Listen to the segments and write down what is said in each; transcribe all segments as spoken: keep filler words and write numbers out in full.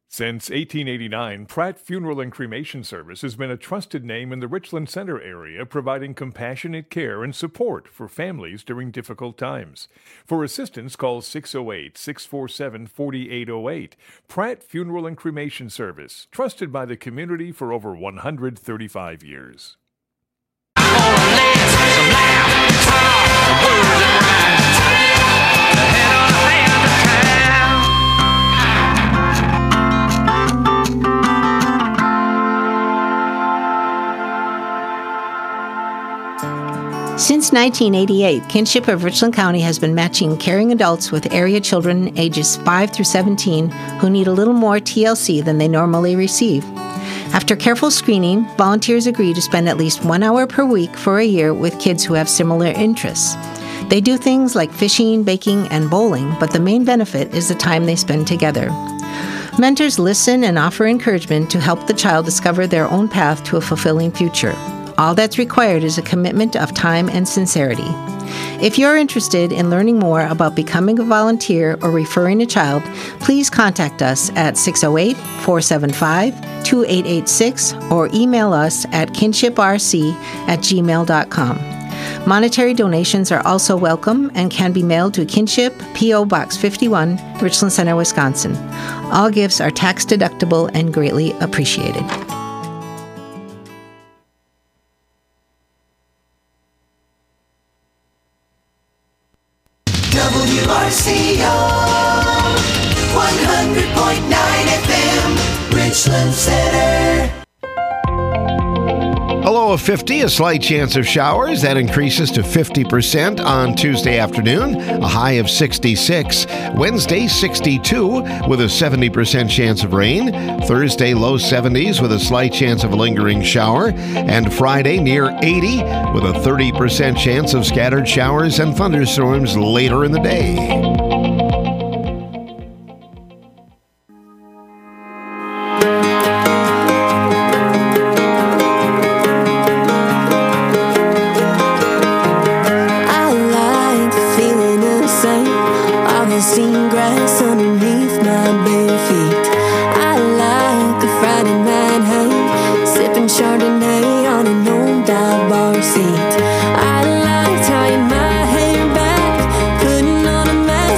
Since eighteen eighty-nine, Pratt Funeral and Cremation Service has been a trusted name in the Richland Center area, providing compassionate care and support for families during difficult times. For assistance, call six oh eight, six four seven, four eight oh eight. Pratt Funeral and Cremation Service, trusted by the community for over one hundred thirty-five years. Since nineteen eighty-eight, Kinship of Richland County has been matching caring adults with area children ages five through seventeen who need a little more T L C than they normally receive. After careful screening, volunteers agree to spend at least one hour per week for a year with kids who have similar interests. They do things like fishing, baking, and bowling, but the main benefit is the time they spend together. Mentors listen and offer encouragement to help the child discover their own path to a fulfilling future. All that's required is a commitment of time and sincerity. If you're interested in learning more about becoming a volunteer or referring a child, please contact us at six oh eight, four seven five, two eight eight six or email us at kinshiprc at gmail dot com. Monetary donations are also welcome and can be mailed to Kinship, P O. Box fifty-one, Richland Center, Wisconsin. All gifts are tax deductible and greatly appreciated. W R C O one hundred point nine F M, Richland Center. A low of fifty, a slight chance of showers. That increases to fifty percent on Tuesday afternoon, a high of sixty-six. Wednesday, sixty-two, with a seventy percent chance of rain. Thursday, low seventies, with a slight chance of a lingering shower. And Friday, near eighty, with a thirty percent chance of scattered showers and thunderstorms later in the day. Seat. I like tying my hair back, putting on a mask.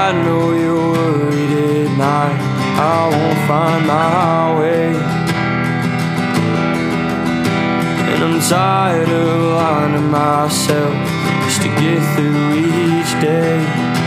I know you're worried at night I won't find my way. And I'm tired of lying to myself just to get through each day.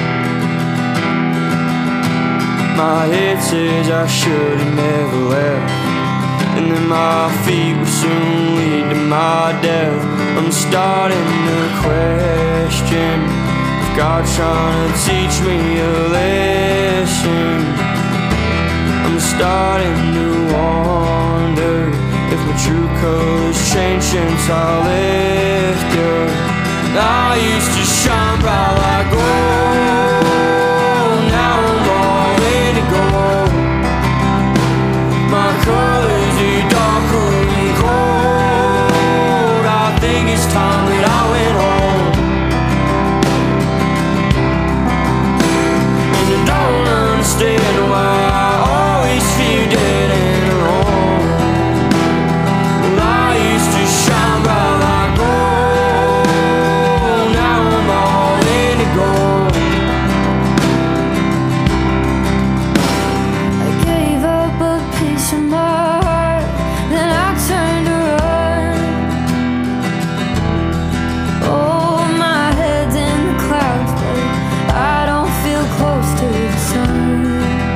My head says I should have never left, and then my feet will soon lead to my death. I'm starting to question if God's trying to teach me a lesson. I'm starting to wonder if my true colors changed since I left you. I used to shine bright like gold, now I'm all in gold. My colors are darker and cold. I think it's time that I went home. And I don't understand why I always feel dead and alone. Well, I used to shine bright like gold, now I'm all in gold. I gave up a piece of my heart, then I turned to run. Oh, my head's in the clouds, but I don't feel close to the sun.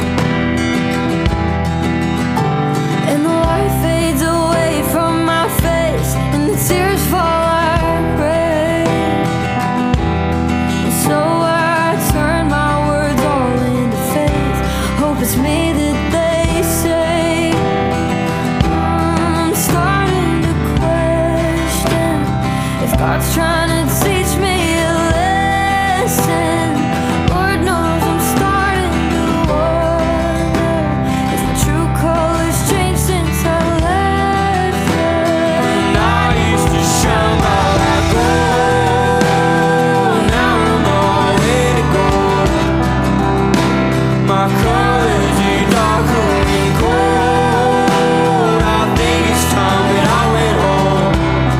And the light fades away from my face, and the tears fall like rain. And so I turn my words all into faith. Hope it's me that they say. I'm starting to question if God's trying to teach me a lesson. Lord knows I'm starting to wonder if my true colors changed since I left And you. I used to shine bright like gold, now I'm all in gold. My colors are darker and cold. I think it's time that I went home.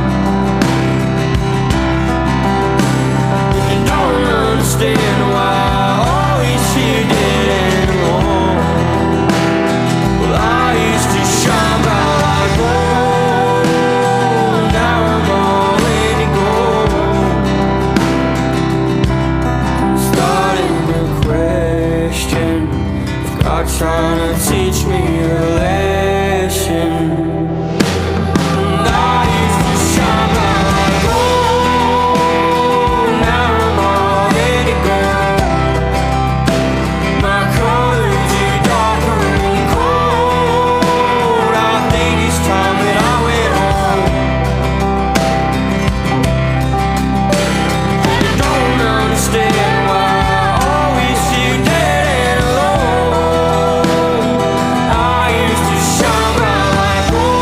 And you don't understand why I always feel dead and alone. Well, I used to shine bright like gold, now I'm all in gold. I'm starting to question if God's trying to teach me a lesson. And I used to shine bright like gold, now I'm all in gold. My colors are darker and cold. I think it's time that I went home. And I don't understand why I always feel dead and alone. I used to shine bright like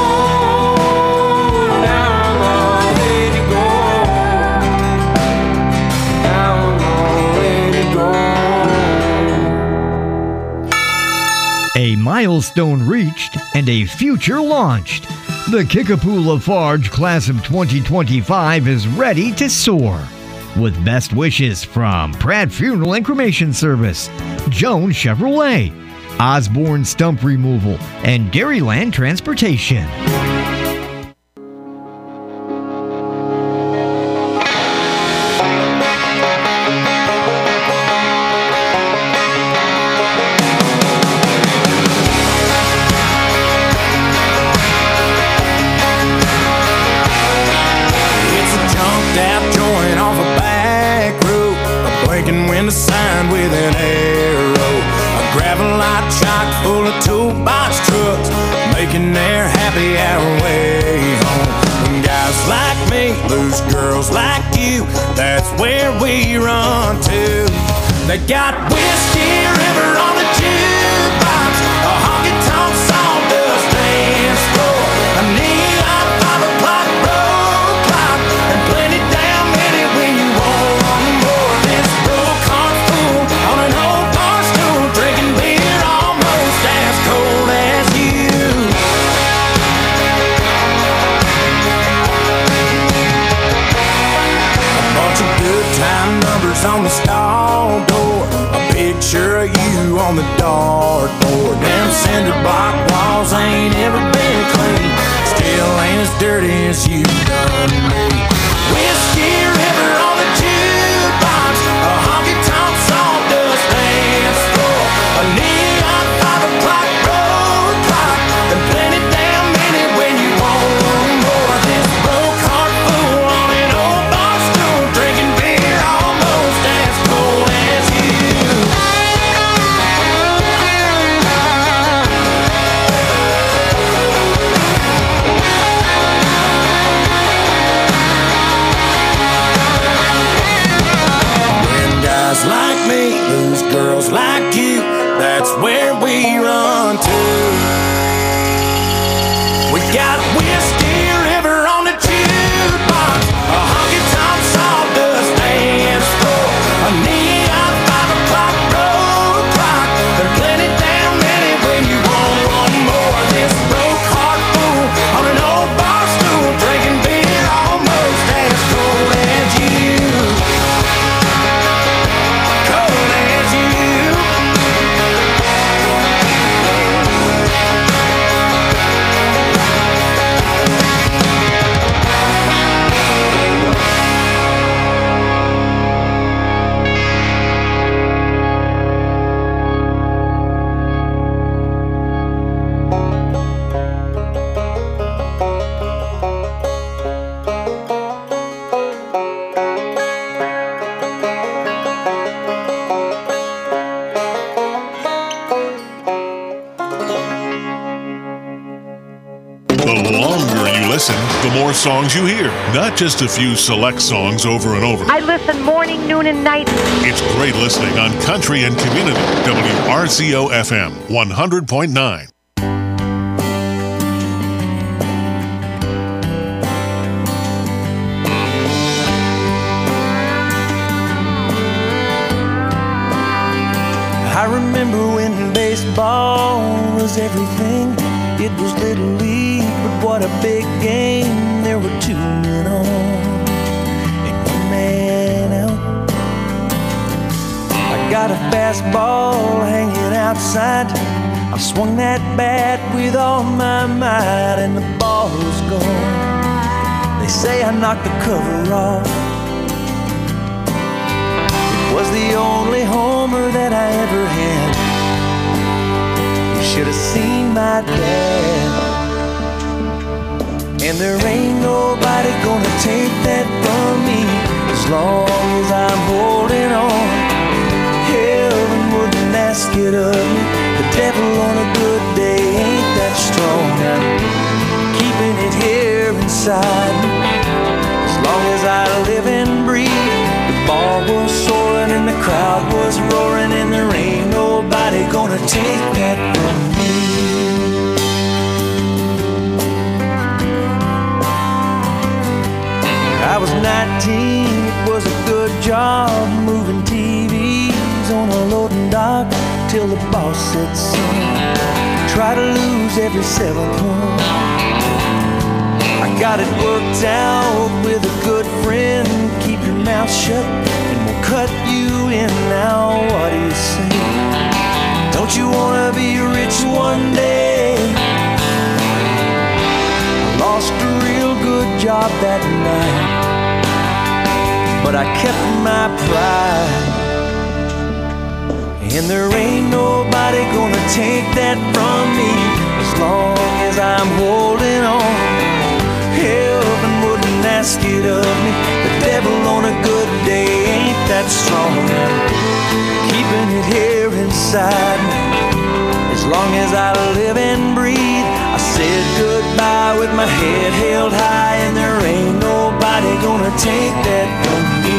gold, now I'm all in gold. Now I'm all in gold. A milestone reached and a future launched. The Kickapoo Lafarge class of twenty twenty-five is ready to soar. With best wishes from Pratt Funeral and Cremation Service, Jones Chevrolet, Osborne Stump Removal, and Dairyland Transportation. It's a jumped out joint off a back road, a blinking window sign with an arrow, a gravel lot chock full of toolbox trucks, making their happy hour way home. When guys like me lose girls like you, that's where we run to. They got Whiskey River on the jukebox, a honky-tonk sawdust dance floor, a neon five o'clock road clock, and plenty damn many when you want more. This broke heart fool on an old bar stool, drinking beer almost as cold as you. A bunch of good time numbers on the stall door, a picture on the dartboard. Them cinder block walls ain't ever been clean, still ain't as dirty as you done me. Whiskey River on the jukebox, a honky-tonk sawdust dance floor, a neon five o'clock road clock, and plenty damn minute when you want one more. This broke heart fool on an old bar stool, drinking beer almost as cold as you. Like me, lose girls like you, that's where we run to. We got Whiskey River on the jukebox, a honky-tonk sawdust dance floor, a neon five o'clock road clock, and plenty damn many when you want one more. This broke heart fool on an old bar stool, drinking beer almost as cold as you. The more songs you hear, not just a few select songs over and over. I listen morning, noon, and night. It's great listening on Country and Community, W R C O F M, one hundred point nine. I remember when baseball was everything. It was Little League, but what a big game. There were two men on and one man out. I got a fastball hanging outside. I swung that bat with all my might, and the ball was gone. They say I knocked the cover off. It was the only homer that I ever had. Should have seen my dad. And there ain't nobody gonna take that from me as long as I'm holding on. Heaven wouldn't ask it of me. The devil on a good day ain't that strong. I'm keeping it here inside me as long as I live and breathe. The ball was soaring and the crowd was roaring, and there ain't nobody gonna take that from me. I was nineteen, it was a good job moving T Vs on a loading dock till the boss said so. Try to lose every seventh one. I got it worked out with a good friend. Keep your mouth shut and we'll cut you in. Now what do you say? Don't you wanna be rich one day? I lost a real good job that night, but I kept my pride. And there ain't nobody gonna take that from me as long as I'm holding on. Heaven wouldn't ask it of me. The devil on a good day ain't that strong. I'm keeping it here inside me as long as I live and breathe. I said goodbye with my head held high, and there ain't nobody gonna take that from me.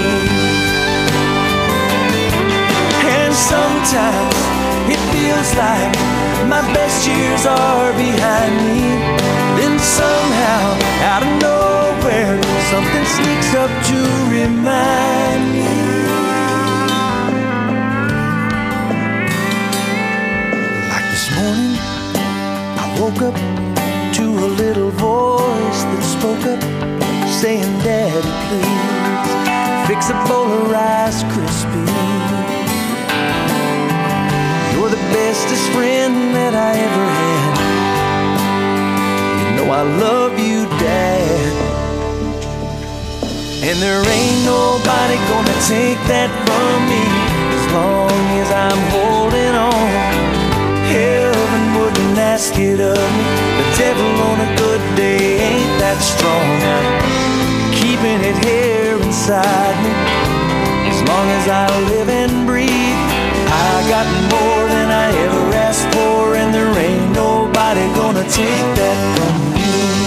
And sometimes it feels like my best years are behind me. Then somehow, out of nowhere, something sneaks up to remind me. Like this morning, I woke up to a little voice that spoke up, saying, Daddy, please, fix a bowl of Rice Krispies. You're the bestest friend that I ever had. You know I love you, Dad. And there ain't nobody gonna take that from me as long as I'm holding on. Heaven wouldn't ask it of me. The devil on a good day ain't that strong. I'm keeping it here inside me. As long as I live and breathe, I got more than I ever asked for, and there ain't nobody gonna take that from me.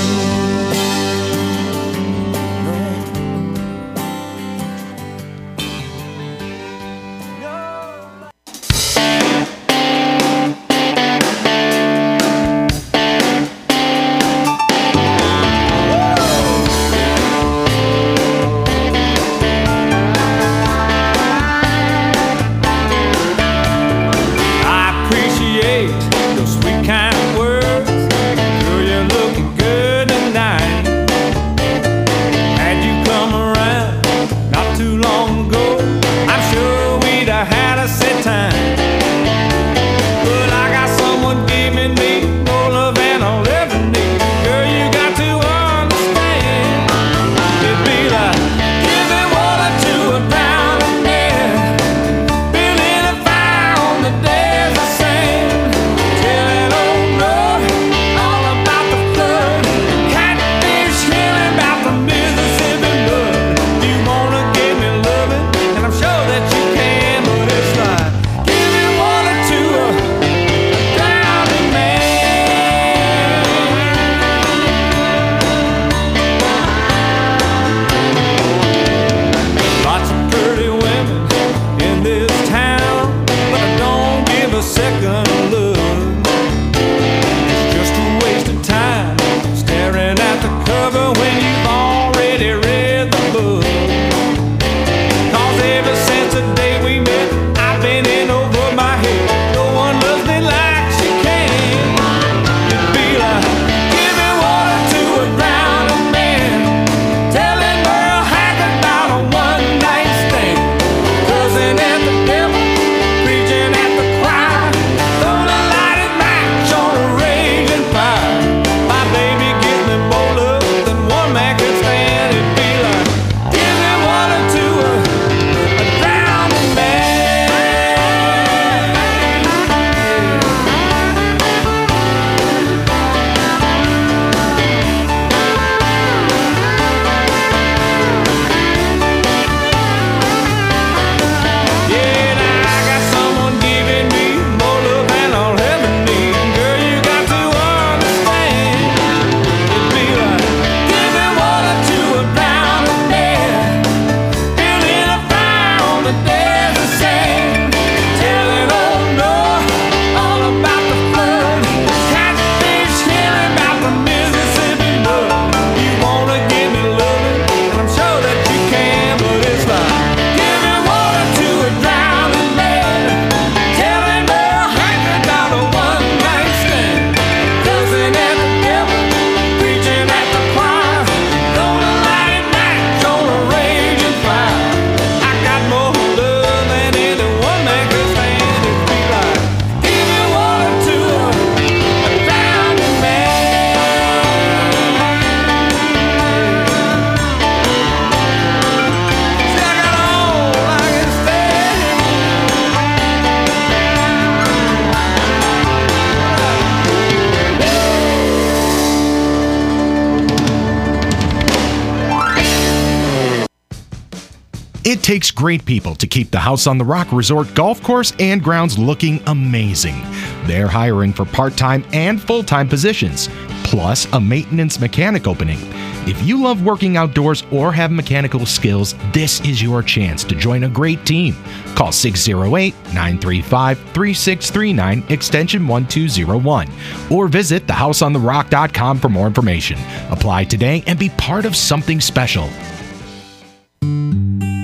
It takes great people to keep the House on the Rock Resort golf course and grounds looking amazing. They're hiring for part-time and full-time positions, plus a maintenance mechanic opening. If you love working outdoors or have mechanical skills, this is your chance to join a great team. Call six oh eight, nine three five, three six three nine, extension one two zero one, or visit the house on the rock dot com for more information. Apply today and be part of something special. How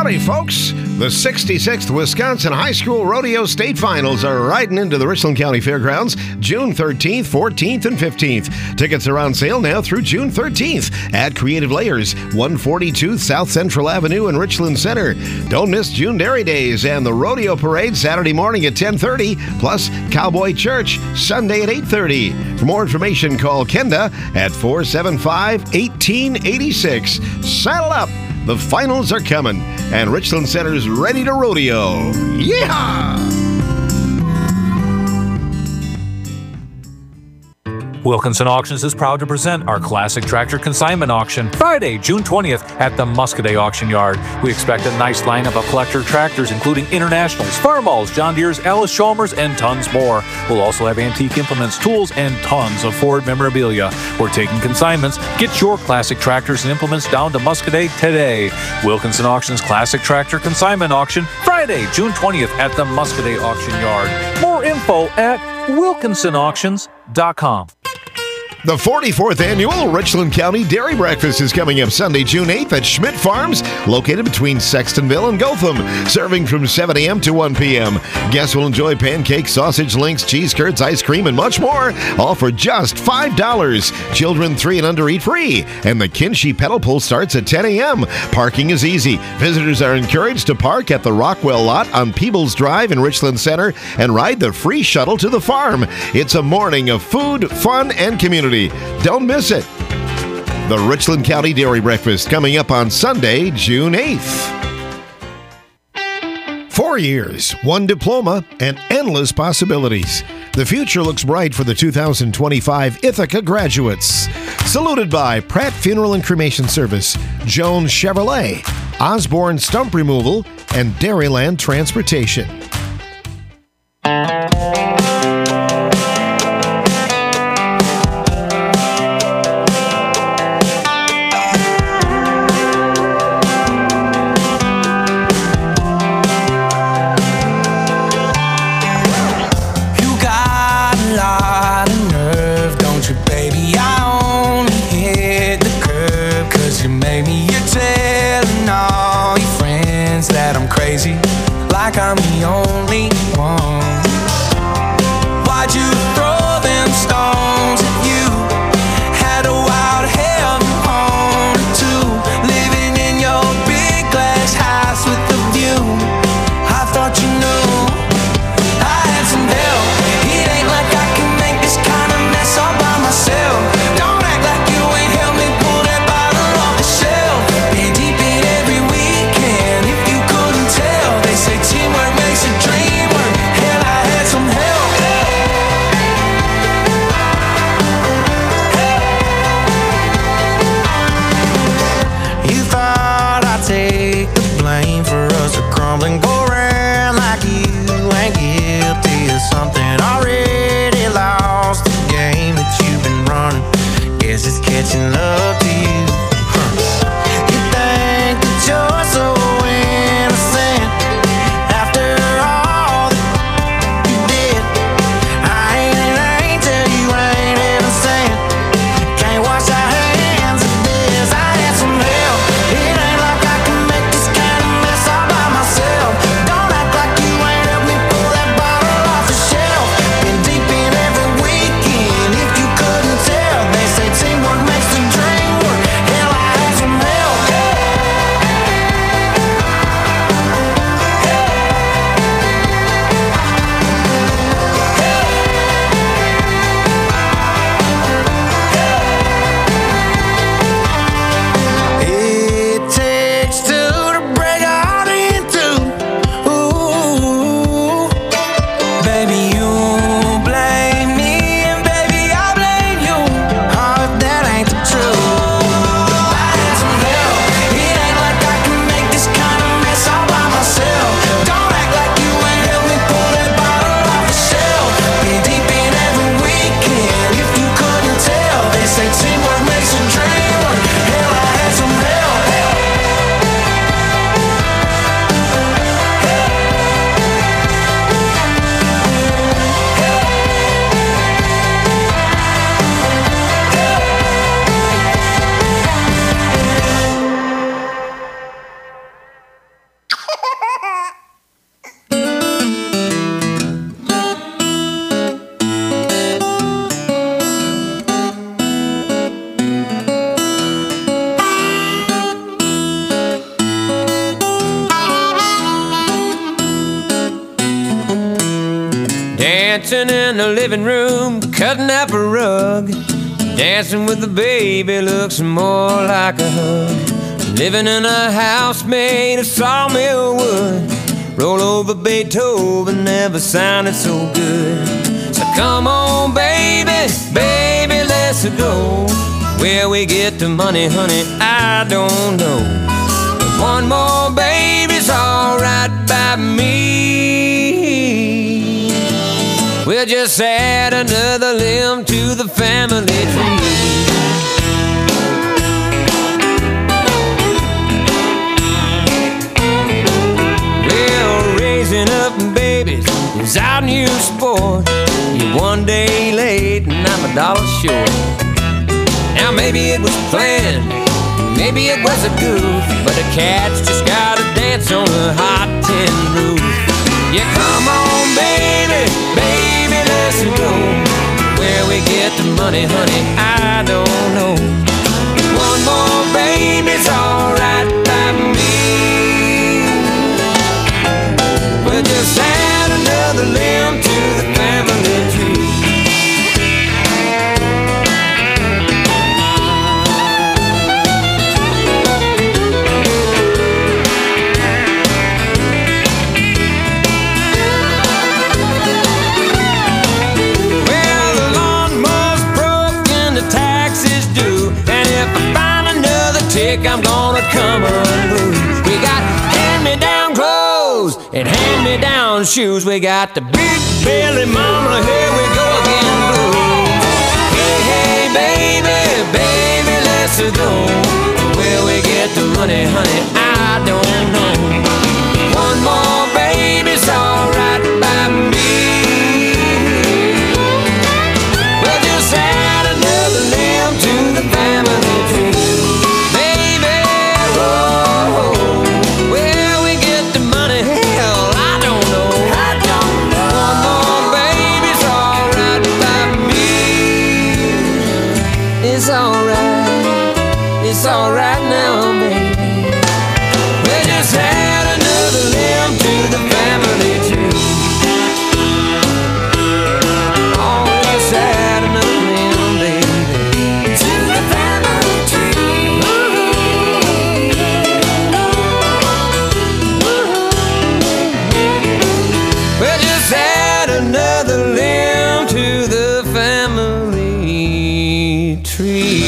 Howdy, folks. The sixty-sixth Wisconsin High School Rodeo State Finals are riding into the Richland County Fairgrounds June thirteenth, fourteenth, and fifteenth. Tickets are on sale now through June thirteenth at Creative Layers, one forty-two South Central Avenue in Richland Center. Don't miss June Dairy Days and the Rodeo Parade Saturday morning at ten thirty, plus Cowboy Church Sunday at eight thirty. For more information, call Kenda at four seven five, one eight eight six. Saddle up! The finals are coming, and Richland Center's ready to rodeo. Yeehaw! Wilkinson Auctions is proud to present our Classic Tractor Consignment Auction Friday, June twentieth at the Muscadet Auction Yard. We expect a nice lineup of collector tractors, including Internationals, Farmalls, John Deere's, Alice Chalmers, and tons more. We'll also have antique implements, tools, and tons of Ford memorabilia. We're taking consignments. Get your classic tractors and implements down to Muscadet today. Wilkinson Auctions Classic Tractor Consignment Auction Friday, June twentieth at the Muscadet Auction Yard. More info at wilkinson auctions dot com. The forty-fourth Annual Richland County Dairy Breakfast is coming up Sunday, June eighth at Schmidt Farms, located between Sextonville and Gotham, serving from seven a.m. to one p.m. Guests will enjoy pancakes, sausage links, cheese curds, ice cream, and much more, all for just five dollars. Children three and under eat free, and the Kinshey Pedal Pull starts at ten a.m. Parking is easy. Visitors are encouraged to park at the Rockwell lot on Peebles Drive in Richland Center and ride the free shuttle to the farm. It's a morning of food, fun, and community. Don't miss it. The Richland County Dairy Breakfast coming up on Sunday, June eighth. Four years, one diploma, and endless possibilities. The future looks bright for the two thousand twenty-five Ithaca graduates. Saluted by Pratt Funeral and Cremation Service, Jones Chevrolet, Osborne Stump Removal, and Dairyland Transportation. Like I'm the only one. Why'd you throw them stones at you? Had a wild hell of a home too, living in your big glass house with the view. I thought you knew I had some help. It ain't like I can make this kind of mess all by myself. Don't act like you ain't helped me pull that bottle off the shelf. Been deep in every weekend, if you couldn't tell. They say teamwork makes a dream work. Hell, dancing in the living room, cutting up a rug. Dancing with the baby looks more like a hug. Living in a house made of sawmill wood. Roll over Beethoven never sounded so good. So come on, baby, baby, let's go. Where we get the money, honey, I don't know. But one more baby's alright by me. We'll just add another limb to the family tree. Raising up babies is our new sport. You're one day late and I'm a dollar short. Now maybe it was planned, maybe it was a goof, but the cat's just gotta dance on a hot tin roof. Yeah, come on, baby, baby, let's go. Where we get the money, honey, I don't know. One more baby's alright by me. We'll just add another limb to the family tree. Well, the lawnmower's broke and the taxes due, and if I find another tick, I'm gonna come unglued. We got hand-me-down clothes and hand-me-down shoes. We got the big belly mama, here we go again blues. Hey, hey, baby, baby, let's go. Where we get the money, honey, I don't know. One more baby's alright by me. We'll just add another limb to the family tree. Baby, whoa, where we get the money, hell, I don't know. I don't know. One more baby's alright by me. It's alright, it's alright now, baby. We'll just add another limb to the family tree. Oh, let's add another limb, baby, to the family tree. We'll just add another limb to the family tree.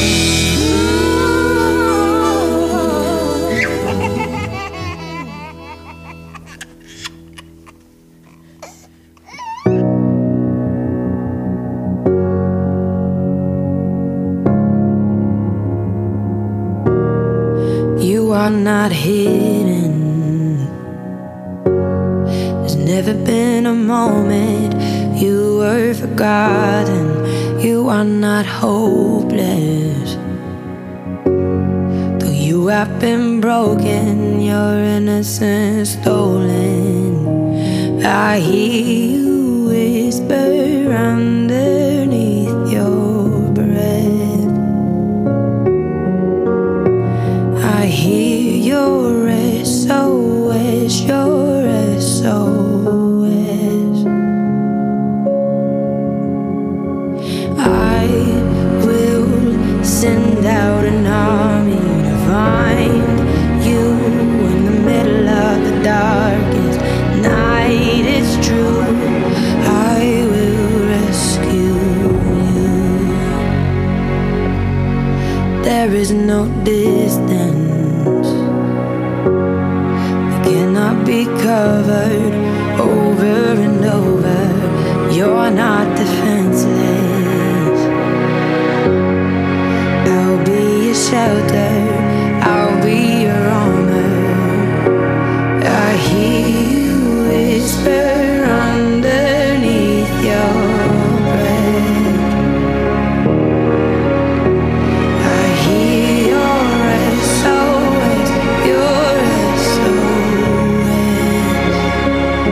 You are not hidden. There's never been a moment you were forgotten. You are not hopeless. Though you have been broken, your innocence stolen. I hear you whisper underneath your breath. I hear your S O S, your S O S. I will send out an army to find you in the middle of the darkest night. It's true, I will rescue you. There is no distance that cannot be covered over and over. You're not defenseless. I'll be your shelter, I'll be your armor. I hear you whisper underneath your breath. I hear your S O S, your S O S.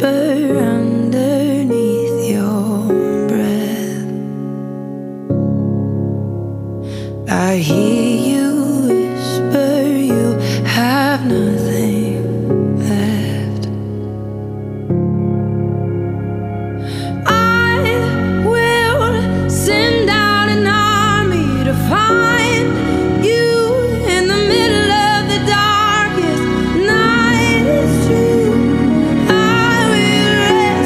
whisper underneath your breath. I hear you whisper you have nothing left. I will send out an army to find you in the middle of the darkest night. It's true, I will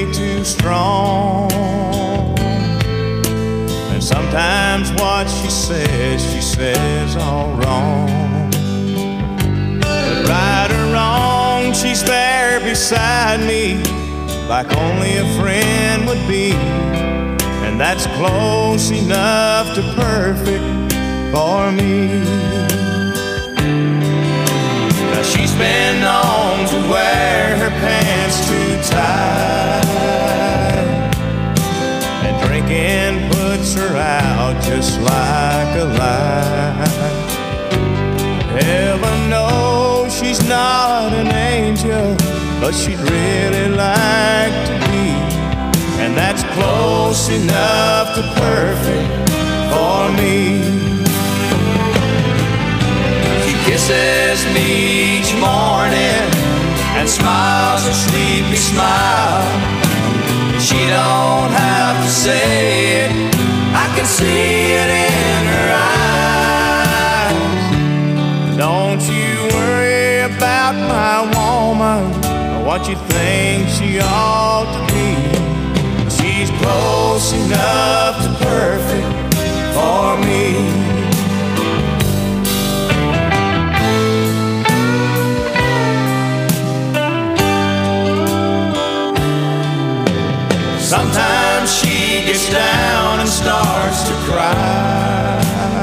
way too strong. And sometimes what she says, she says all wrong. But right or wrong, she's there beside me, like only a friend would be. And that's close enough to perfect for me. Now she's been known to wear her pants too tight, and drinking puts her out just like a light. Heaven knows she's not an angel, but she'd really like to be. And that's close enough to perfect for me. She kisses me each morning and smiles a sleepy smile. She don't have to say it, I can see it in her eyes. Don't you worry about my woman, or what you think she ought to be. She's close enough to perfect for me. Sometimes she gets down and starts to cry,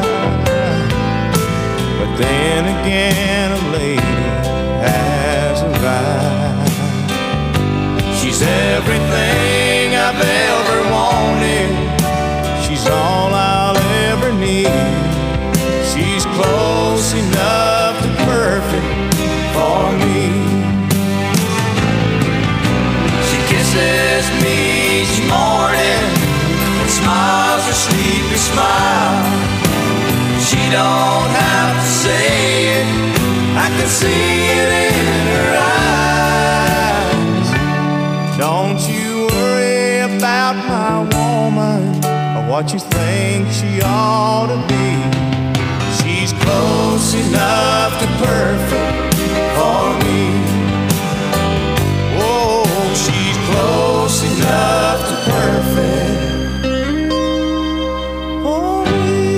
but then again a lady has arrived. She's everything I've ever wanted, she's all I'll ever need. She's close enough to perfect for me. She kisses me each morning and smiles a sleepy smile. She don't have to say it, I can see it in her eyes. Don't you worry about my woman, or what you think she ought to be. She's close enough to perfect for me. Oh, she's close enough to perfect for me.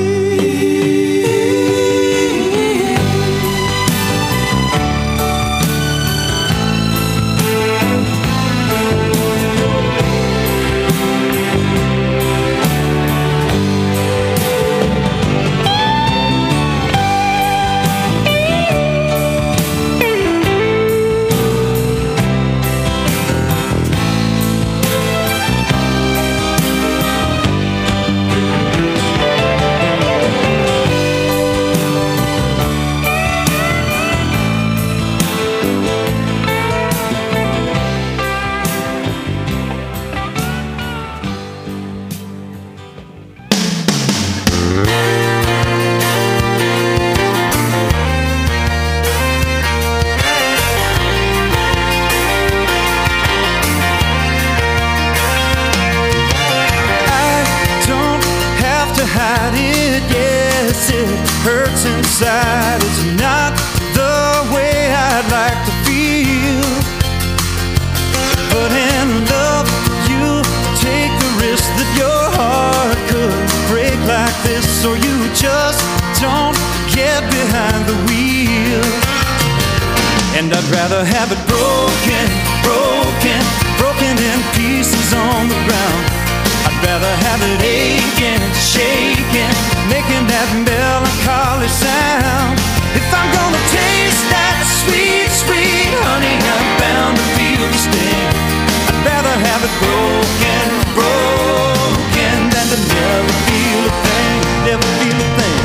Hurts inside, it's not the way I'd like to feel. But in love, you take the risk that your heart could break like this, or you just don't get behind the wheel. And I'd rather have it broken, broken, broken in pieces on the ground. I'd rather have it aching, shaking, making that melancholy sound. If I'm gonna taste that sweet, sweet honey, I'm bound to feel the sting. I'd rather have it broken, broken, than to never feel a thing, never feel a thing.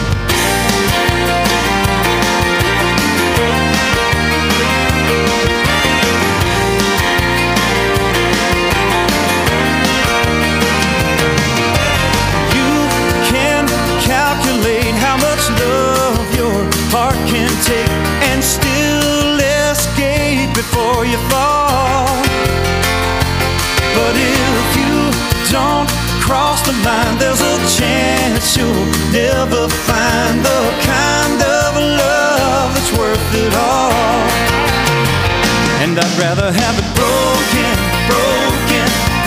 Calculate how much love your heart can take and still escape before you fall. But if you don't cross the line, there's a chance you'll never find the kind of love that's worth it all. And I'd rather have it broken, broken,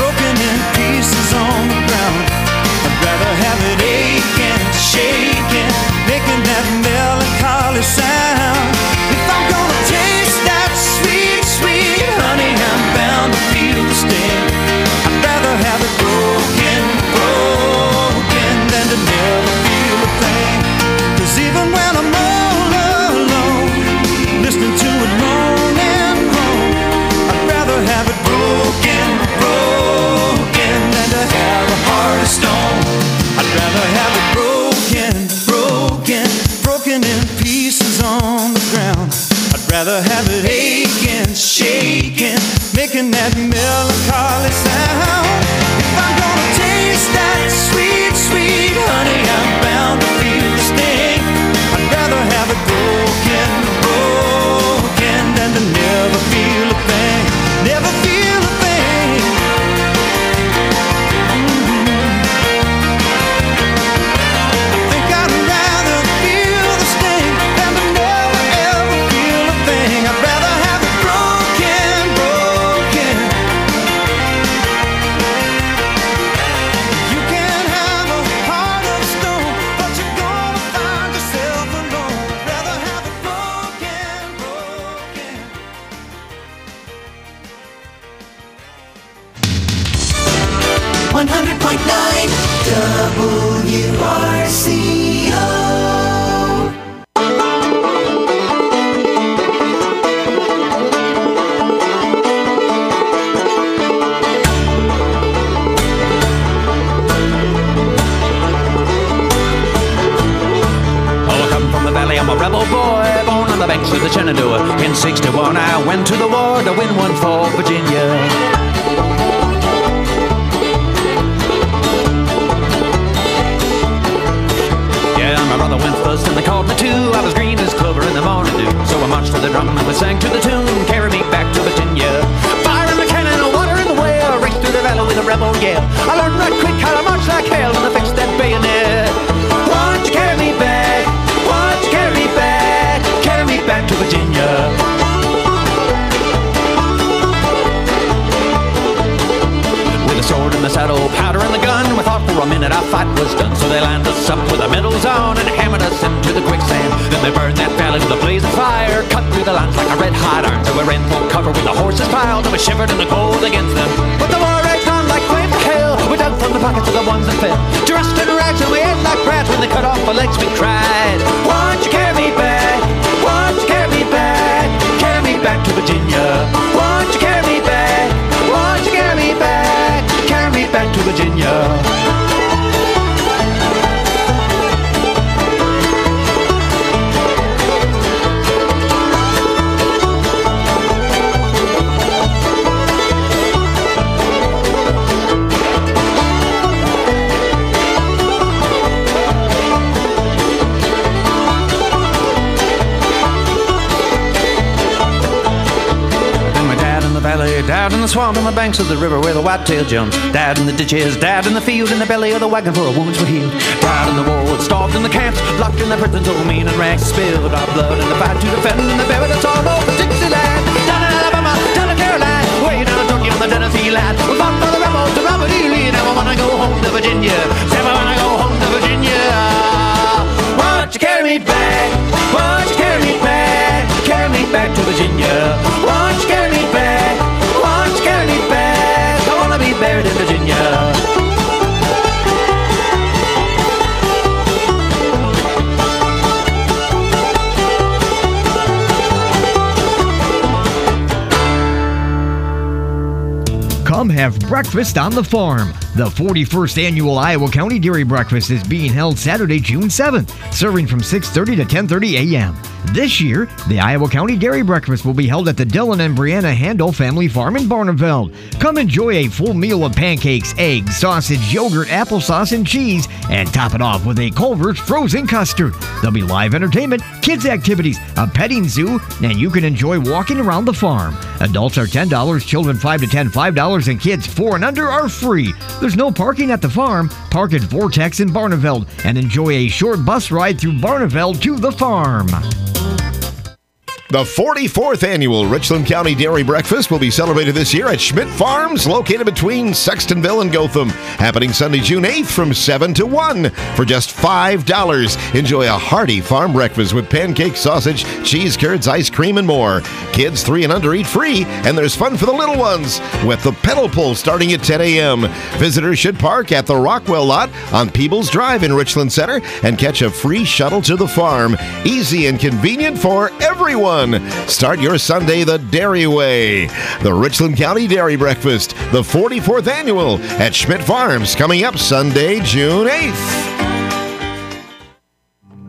rather have it aching, shaking, making that melancholy sound. If I'm gonna taste that sweet, sweet honey, I'm bound to feel the sting. I'd rather have it broken, broken, than to never feel a thing, never feel a thing. Mm-hmm. I think I'd rather feel the sting than to never ever feel a thing. I'd rather have it broken, broken. You can have a heart of stone, but you're gonna find yourself alone. I'd rather have it broken, broken. one hundred point nine W R C O. Oh, I come from the valley, I'm a rebel boy, born on the banks of the Shenandoah. In sixty-one I went to the war to win one for Virginia. Yeah, my brother went first and they called me too. I was green as clover in the morning dew. So I marched to the drum and we sang to the tune, carry me back to Virginia. Fire in the cannon, water in the well, raced through the valley with a rebel yell. I learned right quick how to march like hell when I fixed that bayonet. Won't you carry me back? Won't you carry me back? Carry me back to Virginia. With a sword in the saddle, powder in the gun, we thought for a minute our fight was done. So they lined us up with our medals on and hammered us into the quicksand. Then they burned that valley with a blaze of fire, cut through the lines like a red hot iron. So we ran for cover with the horses piled and we shivered in the cold against them. But the war raged on like flame from hell. We dug from the pockets of the ones that fell, dressed in rags and we ate like rats. When they cut off our legs we cried, won't you carry me back? Won't you carry me back? Carry me back to Virginia. Won't you carry me back? Won't you carry me back? Carry me back to Virginia. Died in the swamp on the banks of the river where the whitetail jumps. Died in the ditches, died in the field, in the belly of the wagon for our wounds were healed. Died in the wars, starved in the camps, locked in the prisons, old mean and rags. Spilled our blood in the fight to defend, and they buried us all over Dixieland. Down in Alabama, down in Carolina, way down in Georgia on the Tennessee line. We fought for the rebels to Robert E. Lee. Now I wanna go home to Virginia. Say I wanna go home to Virginia. Won't you carry me back? Won't you carry me back? Carry me back to Virginia. Won't you carry me back? Won't you carry me back? I wanna be buried in Virginia. Come have breakfast on the farm. The forty-first Annual Iowa County Dairy Breakfast is being held Saturday, June seventh, serving from six thirty to ten thirty a.m. This year, the Iowa County Dairy Breakfast will be held at the Dylan and Brianna Handel Family Farm in Barneveld. Come enjoy a full meal of pancakes, eggs, sausage, yogurt, applesauce, and cheese, and top it off with a Culver's frozen custard. There'll be live entertainment, kids' activities, a petting zoo, and you can enjoy walking around the farm. Adults are ten dollars, children five to ten, five dollars, and kids four and under are free. There's no parking at the farm. Park at Vortex in Barneveld and enjoy a short bus ride through Barneveld to the farm. The forty-fourth Annual Richland County Dairy Breakfast will be celebrated this year at Schmidt Farms, located between Sextonville and Gotham. Happening Sunday, June eighth from seven to one for just five dollars. Enjoy a hearty farm breakfast with pancakes, sausage, cheese curds, ice cream, and more. Kids three and under eat free, and there's fun for the little ones with the pedal pull starting at ten a.m. Visitors should park at the Rockwell lot on Peebles Drive in Richland Center and catch a free shuttle to the farm. Easy and convenient for everyone. Start your Sunday the dairy way. The Richland County Dairy Breakfast, the forty-fourth Annual at Schmidt Farms, coming up Sunday, June eighth.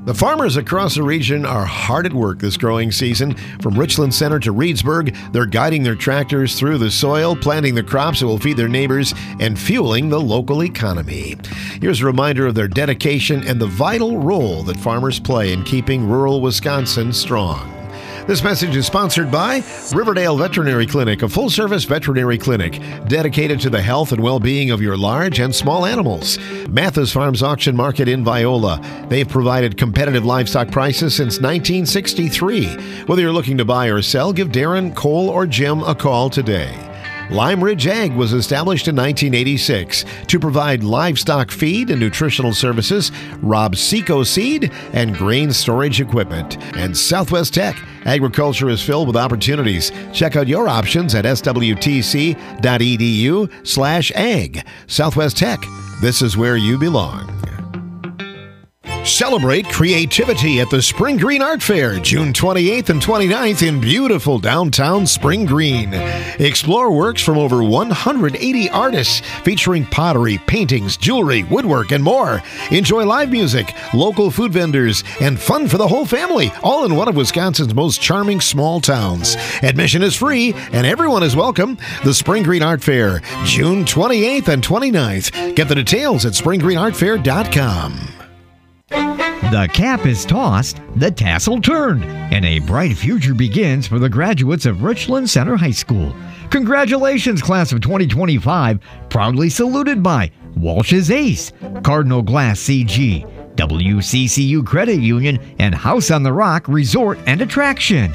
The farmers across the region are hard at work this growing season. From Richland Center to Reedsburg, they're guiding their tractors through the soil, planting the crops that will feed their neighbors, and fueling the local economy. Here's a reminder of their dedication and the vital role that farmers play in keeping rural Wisconsin strong. This message is sponsored by Riverdale Veterinary Clinic, a full-service veterinary clinic dedicated to the health and well-being of your large and small animals. Mathis Farms Auction Market in Viola. They've provided competitive livestock prices since nineteen sixty-three. Whether you're looking to buy or sell, give Darren, Cole, or Jim a call today. Lime Ridge Ag was established in nineteen eighty-six to provide livestock feed and nutritional services, Rob Seco seed, and grain storage equipment. And Southwest Tech, agriculture is filled with opportunities. Check out your options at swtc.edu slash ag. Southwest Tech, this is where you belong. Celebrate creativity at the Spring Green Art Fair, June twenty-eighth and twenty-ninth in beautiful downtown Spring Green. Explore works from over one hundred eighty artists featuring pottery, paintings, jewelry, woodwork, and more. Enjoy live music, local food vendors, and fun for the whole family, all in one of Wisconsin's most charming small towns. Admission is free, and everyone is welcome. The Spring Green Art Fair, June twenty-eighth and twenty-ninth. Get the details at spring green art fair dot com. The cap is tossed, the tassel turned, and a bright future begins for the graduates of Richland Center High School. Congratulations, class of twenty twenty-five, proudly saluted by Walsh's Ace, Cardinal Glass C G, W C C U Credit Union, and House on the Rock Resort and Attraction.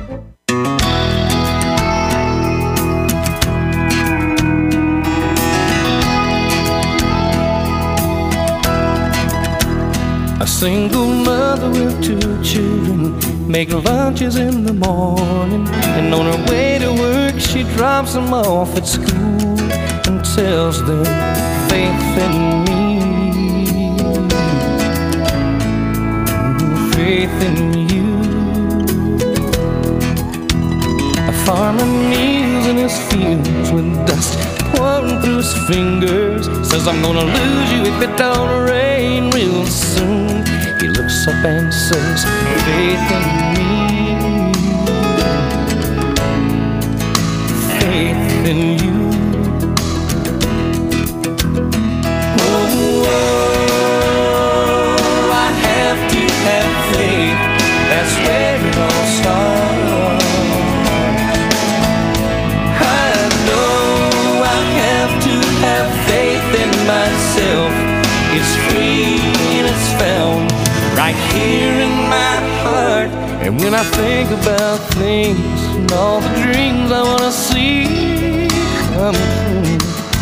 A single mother with two children make lunches in the morning, and on her way to work she drops them off at school and tells them faith in me, faith in you. A farmer kneels in his fields with dust pouring through his fingers, says I'm gonna lose you if it don't rain real soon. He looks up and says, faith in me, faith in you. Oh, oh, I have to have faith, that's where it all starts. I know I have to have faith in myself. It's free and it's found right here in my heart. And when I think about things and all the dreams I wanna see come true,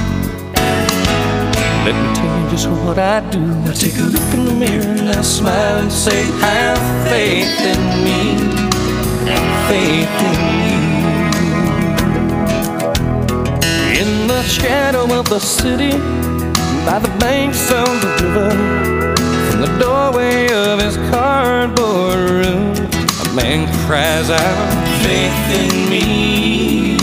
let me tell you just what I do. I take a look in the mirror and I smile and say, have faith in me, faith in you. In the shadow of the city, by the banks of the river, from the doorway of his cardboard room, a man cries out, faith in me,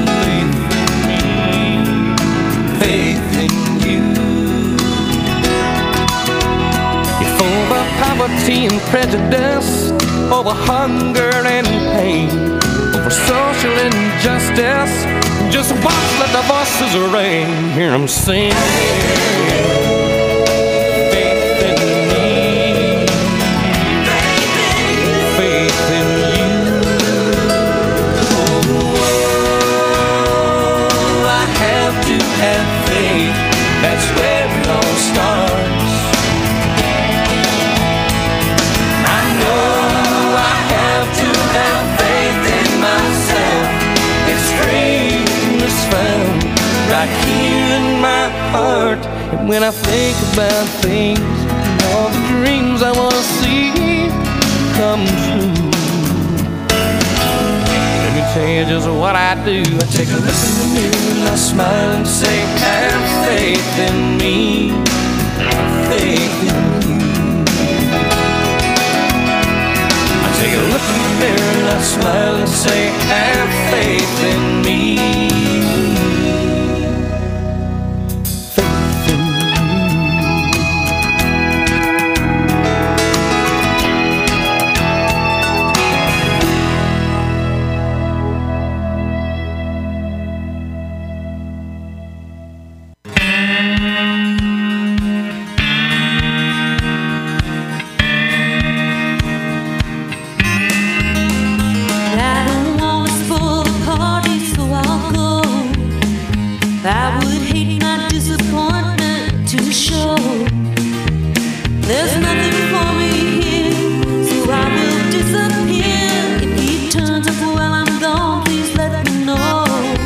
faith in me, faith in you. If over poverty and prejudice, over hunger and pain, over social injustice, just watch let the voices ring. Hear them sing. That's where it all starts. I know I have to have faith in myself. It's free, it's found right here in my heart. And when I think about things and all the dreams I want to see come true, let me tell you just what I do. I take a look in the mirror and I smile and say, have faith in me, faith in you. I take a look in the mirror and I smile and say, have faith in me, faith in you. I don't want to spoil the party, so I'll go. I would hate my disappointment to show. There's nothing for me here, so I will disappear. If he turns up while I'm gone, please let me know.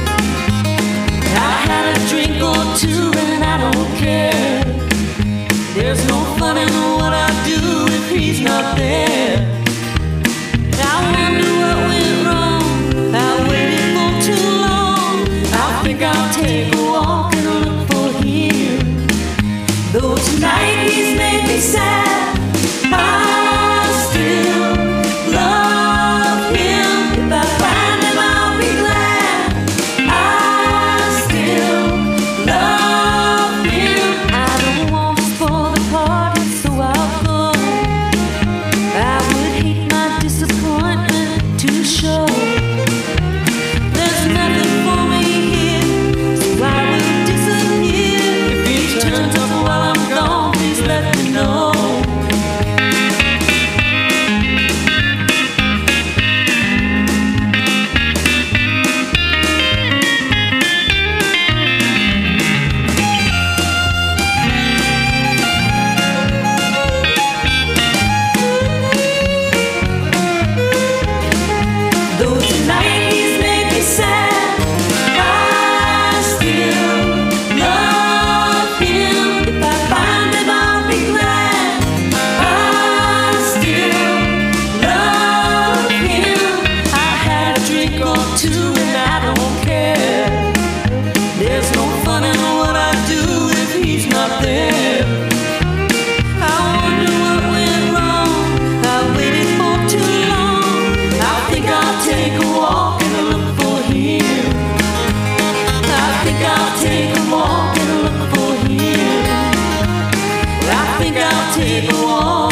I had a drink or two and I don't care. There's no fun in what I do if he's not there. I wonder what went wrong. I waited for too long. I think I'll take a walk and look for him. Though tonight he's made me sad, I still love him. If I find him, I'll be glad. I still love him. I don't want to spoil the party, so I'll go. I would hate my disappointment to show. There's nothing for me here, so I will disappear. If he turns up while I'm gone, please let me know. Though tonight he's made me sad, I still love him. If I find him, I'll be glad. I still love him. I had a drink or two and I don't care. There's no fun in what I do if he's not there. I wonder what went wrong. I waited for too long. I think I'll take a walk and look for him. I think I'll take a walk and look for him. I think I'll take a walk.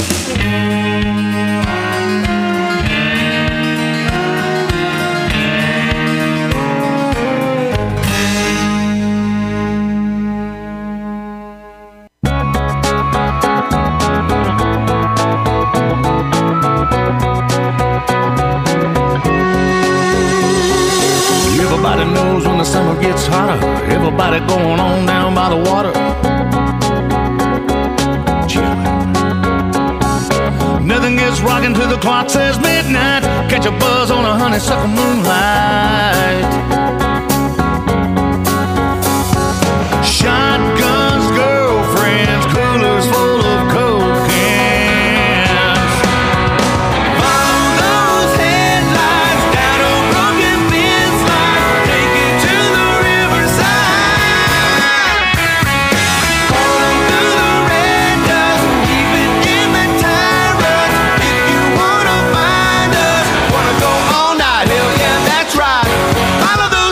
Everybody knows when the summer gets hotter. Everybody going on down by the water. Chillin'. Nothing gets rockin' till the clock says midnight. Catch a buzz on a honeysuckle moonlight. Shotguns, girlfriends, coolers full of coke cans. Follow those headlights down a broken fence line. Take it to the riverside. Hold on through the red dust. Keep it in the tire ruts. If you wanna find us, wanna go all night. Hell yeah, that's right. Follow the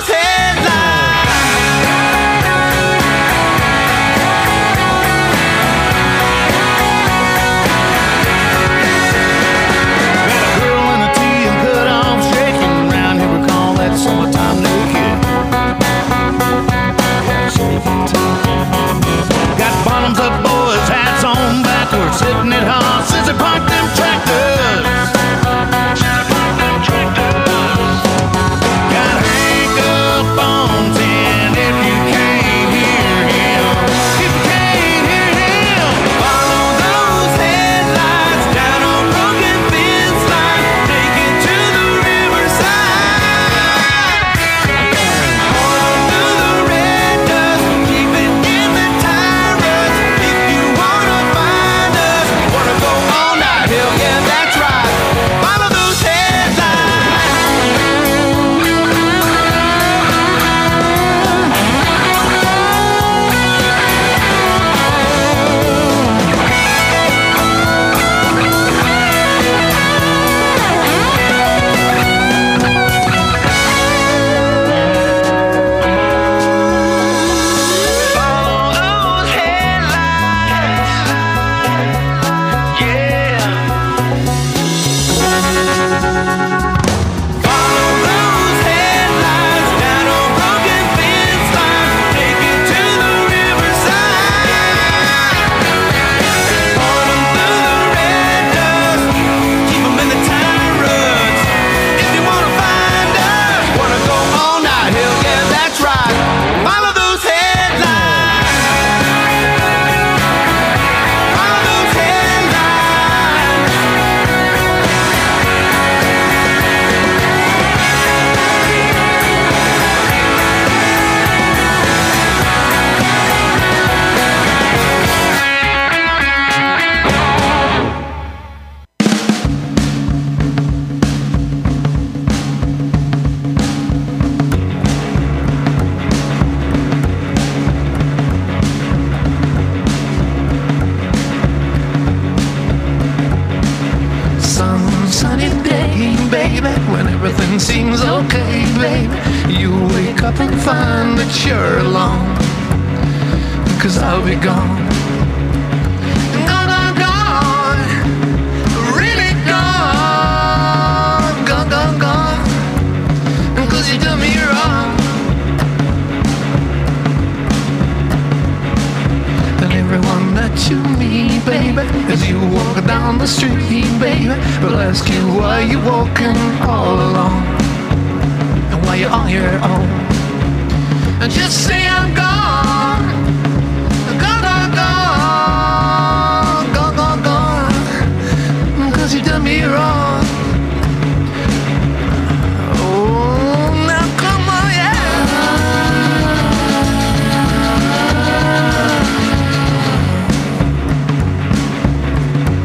baby. When everything seems okay, baby, you wake up and find that you're alone. 'Cause I'll be gone. Gone, gone, gone. Really gone. Gone, gone, gone. 'Cause you done me wrong. And everyone that you meet, baby, as you walk down the street, baby, will ask you why you walking all alone and why you're on your own. And just say I'm gone.